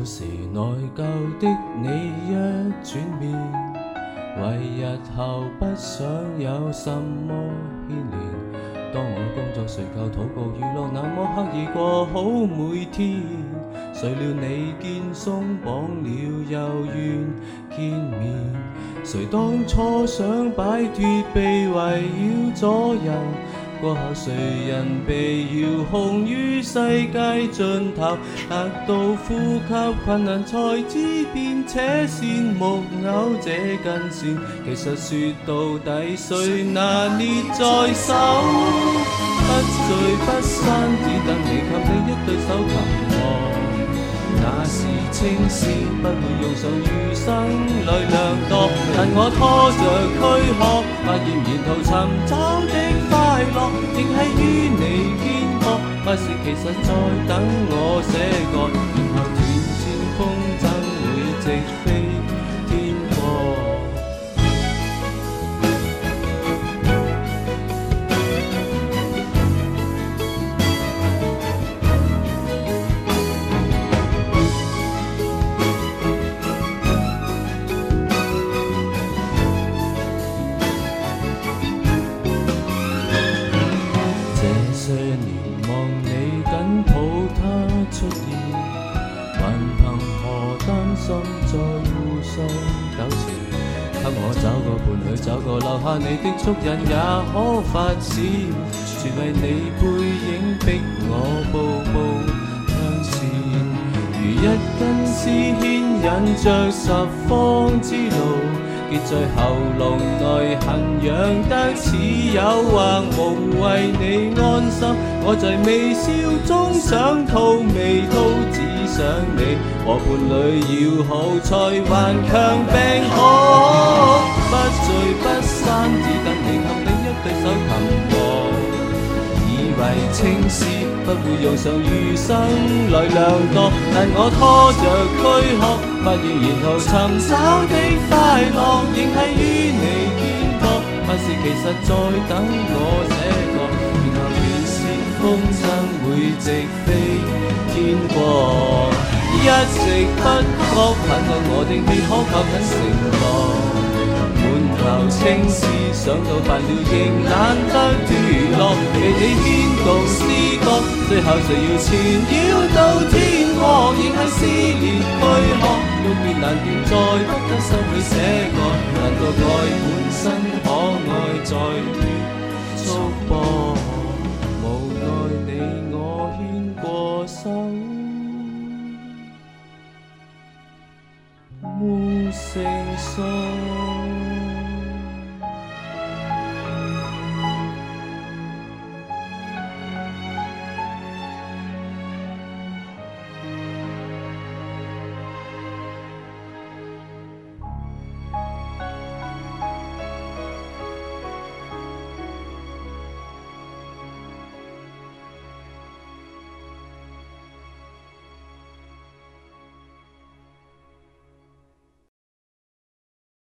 有時內疚的你一轉面，為日後不想有什麼牽連。當我工作睡覺禱告娛樂，那麼刻意過好每天。誰料你見鬆綁了又願見面，誰當初想擺脫被圍繞左右，過後誰人被遙控於世界盡頭，達到呼吸困難才知變扯線木偶這根線，其實說到底誰拿捏在手，不聚不散，只等你給你一對手擒獲。那是青絲，不會用上餘生來量度，但我拖着軀殼，發現沿途尋找的快樂，仍係於你肩膊，還是其實在等我寫歌，然後斷線風箏會直飛天國。這些年望你緊抱他出現，還憑何擔心再互相糾纏？給我找個伴侶，找個留下你的足印也可發展，全為你背影逼我步步向前，如一根絲牽引着十方之路，結在喉嚨內痕癢得似誘惑，無為你安心，我在微笑中想吐未吐，只想你和伴侶要好才還強病好，不聚不散，只等你及你一對手擒獲。以為青絲不會用上餘生來量度，但我拖着軀殼，發現沿途尋找的快樂，仍係於你肩膊，還是其實在等我寫歌，然後斷線風箏會直飛天國。一直不覺盼望我的你可靠近承諾，滿頭青絲，想到煩了亦懶得脫落，被你牽動思覺，最後誰要纏繞到天國，仍係撕裂軀殼，欲斷難斷，再不得收起寫歌，難道愛本身可愛在於束縛？無奈你我牽過手，無成數。